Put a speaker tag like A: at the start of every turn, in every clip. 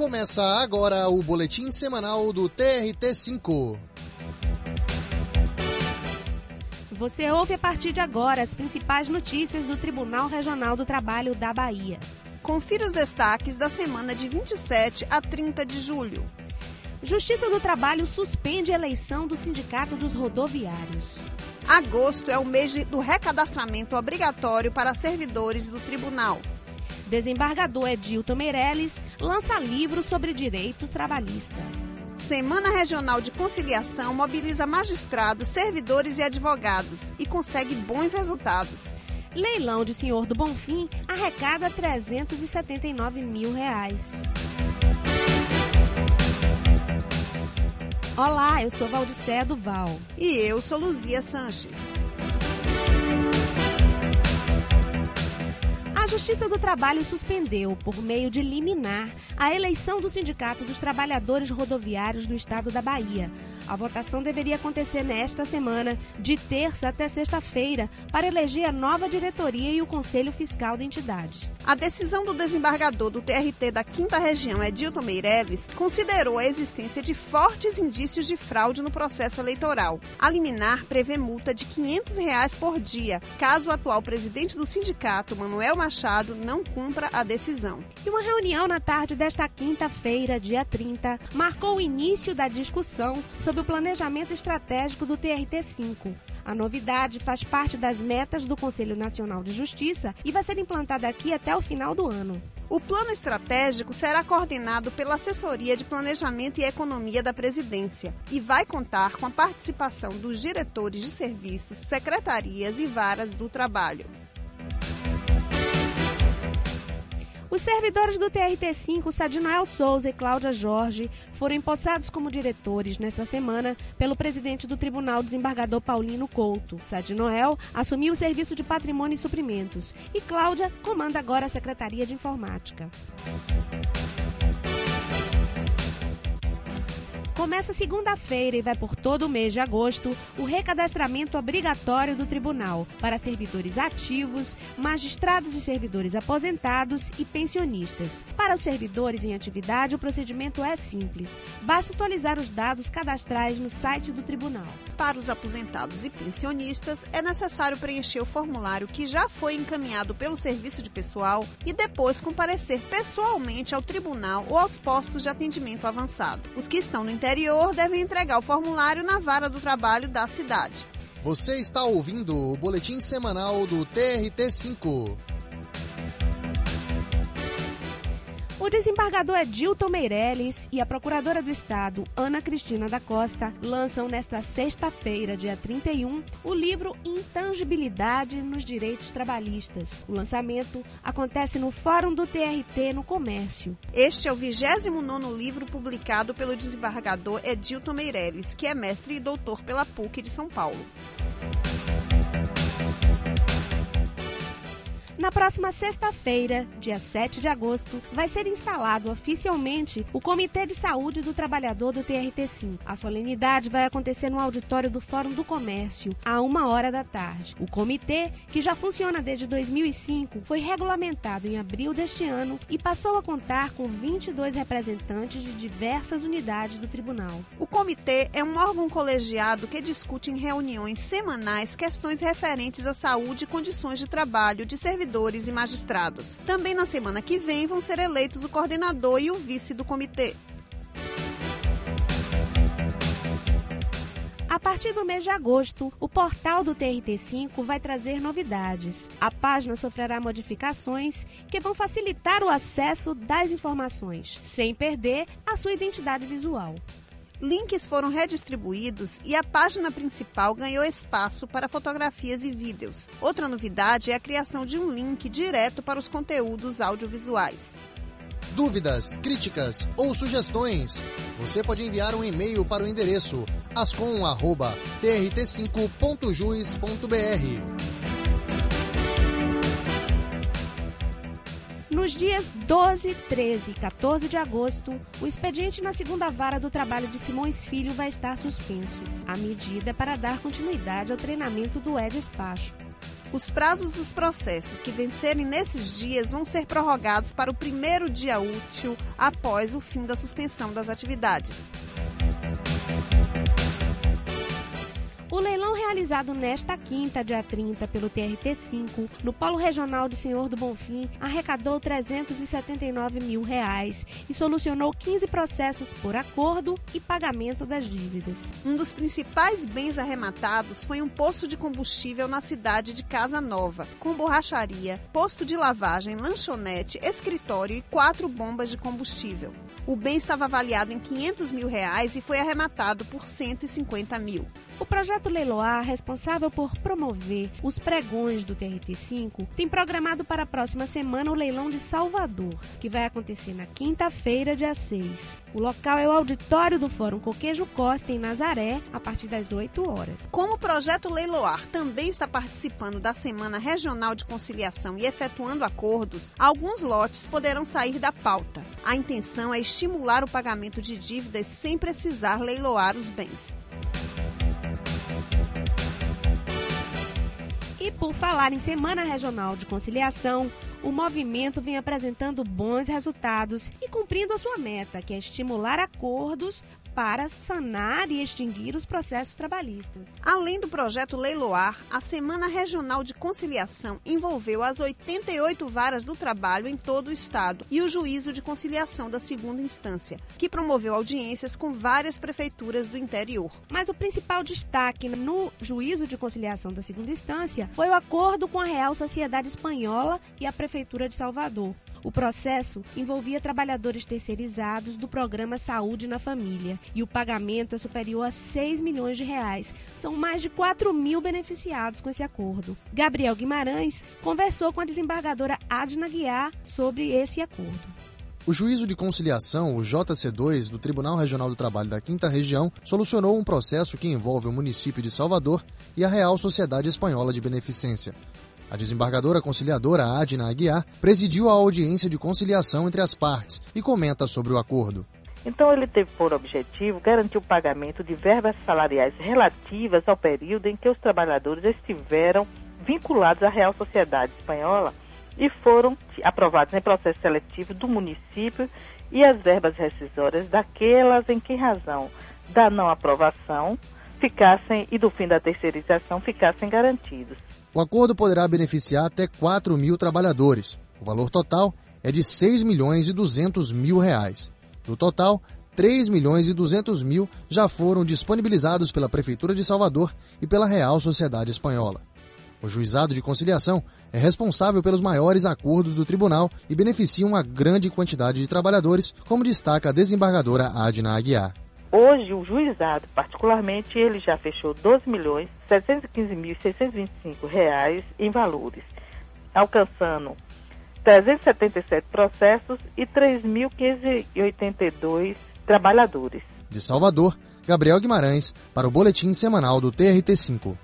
A: Começa agora o boletim semanal do TRT5.
B: Você ouve a partir de agora as principais notícias do Tribunal Regional do Trabalho da Bahia.
C: Confira os destaques da semana de 27 a 30 de julho.
B: Justiça do Trabalho suspende a eleição do Sindicato dos Rodoviários.
C: Agosto é o mês do recadastramento obrigatório para servidores do tribunal.
B: Desembargador Edilton Meirelles lança livro sobre direito trabalhista.
C: Semana Regional de Conciliação mobiliza magistrados, servidores e advogados e consegue bons resultados.
B: Leilão de Senhor do Bonfim arrecada R$379 mil. Olá, eu sou Valdicéia Duval.
C: E eu sou Luzia Sanches.
B: A Justiça do Trabalho suspendeu, por meio de liminar, a eleição do Sindicato dos Trabalhadores Rodoviários do Estado da Bahia. A votação deveria acontecer nesta semana, de terça até sexta-feira, para eleger a nova diretoria e o Conselho Fiscal da entidade.
C: A decisão do desembargador do TRT da 5ª Região, Edilton Meirelles, considerou a existência de fortes indícios de fraude no processo eleitoral. A liminar prevê multa de R$500 por dia, caso o atual presidente do sindicato, Manuel Machado, não cumpra a decisão.
B: E uma reunião na tarde desta quinta-feira, dia 30, marcou o início da discussão sobre o planejamento estratégico do TRT5. A novidade faz parte das metas do Conselho Nacional de Justiça e vai ser implantada aqui até o final do ano.
C: O plano estratégico será coordenado pela Assessoria de Planejamento e Economia da Presidência e vai contar com a participação dos diretores de serviços, secretarias e varas do trabalho.
B: Os servidores do TRT5, Sadinoel Souza e Cláudia Jorge, foram empossados como diretores nesta semana pelo presidente do Tribunal, desembargador Paulino Couto. Sadinoel assumiu o serviço de Patrimônio e Suprimentos e Cláudia comanda agora a Secretaria de Informática. Começa segunda-feira e vai por todo o mês de agosto o recadastramento obrigatório do tribunal para servidores ativos, magistrados e servidores aposentados e pensionistas. Para os servidores em atividade, o procedimento é simples. Basta atualizar os dados cadastrais no site do tribunal.
C: Para os aposentados e pensionistas, é necessário preencher o formulário que já foi encaminhado pelo serviço de pessoal e depois comparecer pessoalmente ao tribunal ou aos postos de atendimento avançado. Os que estão no interior devem entregar o formulário na vara do trabalho da cidade.
A: Você está ouvindo o boletim semanal do TRT5.
B: O desembargador Edilton Meirelles e a procuradora do Estado, Ana Cristina da Costa, lançam nesta sexta-feira, dia 31, o livro Intangibilidade nos Direitos Trabalhistas. O lançamento acontece no Fórum do TRT no Comércio.
C: Este é o 29º livro publicado pelo desembargador Edilton Meirelles, que é mestre e doutor pela PUC de São Paulo.
B: Na próxima sexta-feira, dia 7 de agosto, vai ser instalado oficialmente o Comitê de Saúde do Trabalhador do TRT5. A solenidade vai acontecer no auditório do Fórum do Comércio, à 13h da tarde. O comitê, que já funciona desde 2005, foi regulamentado em abril deste ano e passou a contar com 22 representantes de diversas unidades do tribunal.
C: O comitê é um órgão colegiado que discute em reuniões semanais questões referentes à saúde e condições de trabalho de servidores e magistrados. Também na semana que vem vão ser eleitos o coordenador e o vice do comitê.
B: A partir do mês de agosto, o portal do TRT5 vai trazer novidades. A página sofrerá modificações que vão facilitar o acesso das informações, sem perder a sua identidade visual.
C: Links foram redistribuídos e a página principal ganhou espaço para fotografias e vídeos. Outra novidade é a criação de um link direto para os conteúdos audiovisuais.
A: Dúvidas, críticas ou sugestões? Você pode enviar um e-mail para o endereço ascom@trt5.juiz.br.
B: Nos dias 12, 13 e 14 de agosto, o expediente na segunda vara do trabalho de Simões Filho vai estar suspenso. A medida é para dar continuidade ao treinamento do E-Despacho.
C: Os prazos dos processos que vencerem nesses dias vão ser prorrogados para o primeiro dia útil após o fim da suspensão das atividades.
B: O leilão realizado nesta quinta, dia 30, pelo TRT5, no Polo Regional de Senhor do Bonfim, arrecadou R$ 379 mil e solucionou 15 processos por acordo e pagamento das dívidas.
C: Um dos principais bens arrematados foi um posto de combustível na cidade de Casa Nova, com borracharia, posto de lavagem, lanchonete, escritório e 4 bombas de combustível. O bem estava avaliado em R$ 500 mil e foi arrematado por R$ 150 mil.
B: O projeto Leiloar, responsável por promover os pregões do TRT5, tem programado para a próxima semana o leilão de Salvador, que vai acontecer na quinta-feira, dia 6. O local é o auditório do Fórum Coquejo Costa, em Nazaré, a partir das 8 horas.
C: Como o projeto Leiloar também está participando da Semana Regional de Conciliação e efetuando acordos, alguns lotes poderão sair da pauta. A intenção é estimular o pagamento de dívidas sem precisar leiloar os bens.
B: E por falar em Semana Regional de Conciliação, o movimento vem apresentando bons resultados e cumprindo a sua meta, que é estimular acordos para sanar e extinguir os processos trabalhistas.
C: Além do projeto Leiloar, a Semana Regional de Conciliação envolveu as 88 varas do trabalho em todo o estado e o Juízo de Conciliação da Segunda Instância, que promoveu audiências com várias prefeituras do interior.
B: Mas o principal destaque no Juízo de Conciliação da Segunda Instância foi o acordo com a Real Sociedade Espanhola e a Prefeitura de Salvador. O processo envolvia trabalhadores terceirizados do programa Saúde na Família e o pagamento é superior a R$ 6 milhões. São mais de 4 mil beneficiados com esse acordo. Gabriel Guimarães conversou com a desembargadora Adna Aguiar sobre esse acordo.
A: O Juízo de Conciliação, o JC2, do Tribunal Regional do Trabalho da 5ª Região, solucionou um processo que envolve o município de Salvador e a Real Sociedade Espanhola de Beneficência. A desembargadora conciliadora Adna Aguiar presidiu a audiência de conciliação entre as partes e comenta sobre o acordo.
D: Então ele teve por objetivo garantir o pagamento de verbas salariais relativas ao período em que os trabalhadores estiveram vinculados à Real Sociedade Espanhola e foram aprovados em processo seletivo do município e as verbas rescisórias daquelas em que, em razão da não aprovação e do fim da terceirização, ficassem garantidos.
A: O acordo poderá beneficiar até 4 mil trabalhadores. O valor total é de R$ 6 milhões e 200 mil. Do total, 3 milhões e 200 mil já foram disponibilizados pela Prefeitura de Salvador e pela Real Sociedade Espanhola. O Juizado de Conciliação é responsável pelos maiores acordos do tribunal e beneficia uma grande quantidade de trabalhadores, como destaca a desembargadora Adna Aguiar.
D: Hoje, o juizado, particularmente, ele já fechou R$ 12.715.625 em valores, alcançando 377 processos e 3.582 trabalhadores.
A: De Salvador, Gabriel Guimarães, para o Boletim Semanal do TRT5.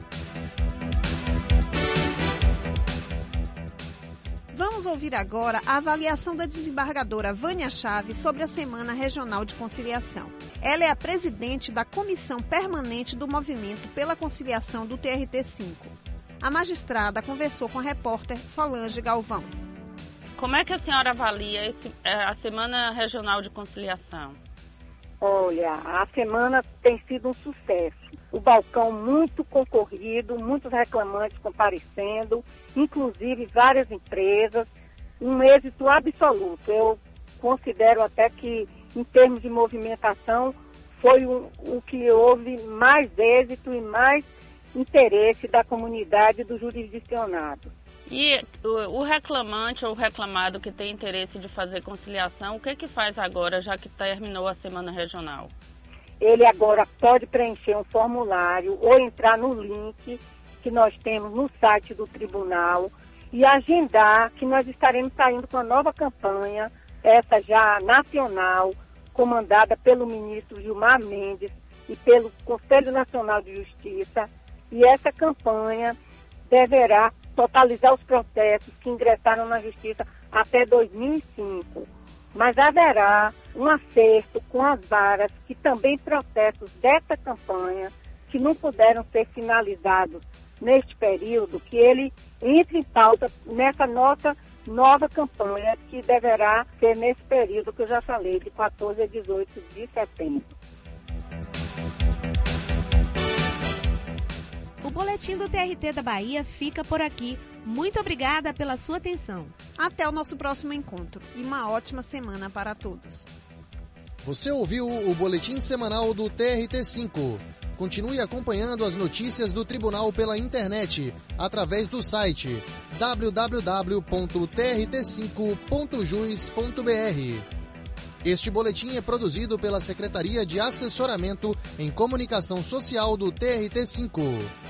C: Vamos ouvir agora a avaliação da desembargadora Vânia Chaves sobre a Semana Regional de Conciliação. Ela é a presidente da Comissão Permanente do Movimento pela Conciliação do TRT5. A magistrada conversou com a repórter Solange Galvão.
E: Como é que a senhora avalia a Semana Regional de Conciliação?
F: Olha, a semana tem sido um sucesso. O balcão muito concorrido, muitos reclamantes comparecendo, inclusive várias empresas, um êxito absoluto. Eu considero até que, em termos de movimentação, foi o que houve mais êxito e mais interesse da comunidade do jurisdicionado.
E: E o reclamante ou o reclamado que tem interesse de fazer conciliação, o que faz agora, já que terminou a Semana Regional?
F: Ele agora pode preencher um formulário ou entrar no link que nós temos no site do tribunal e agendar que nós estaremos saindo com a nova campanha, essa já nacional, comandada pelo ministro Gilmar Mendes e pelo Conselho Nacional de Justiça. E essa campanha deverá totalizar os processos que ingressaram na Justiça até 2005. Mas haverá um acerto com as varas que também processos dessa campanha, que não puderam ser finalizados neste período, que ele entre em pauta nessa nossa nova campanha, que deverá ser nesse período que eu já falei, de 14 a 18 de setembro.
B: O Boletim do TRT da Bahia fica por aqui. Muito obrigada pela sua atenção.
C: Até o nosso próximo encontro e uma ótima semana para todos.
A: Você ouviu o Boletim Semanal do TRT5. Continue acompanhando as notícias do Tribunal pela internet, através do site www.trt5.jus.br. Este boletim é produzido pela Secretaria de Assessoramento em Comunicação Social do TRT5.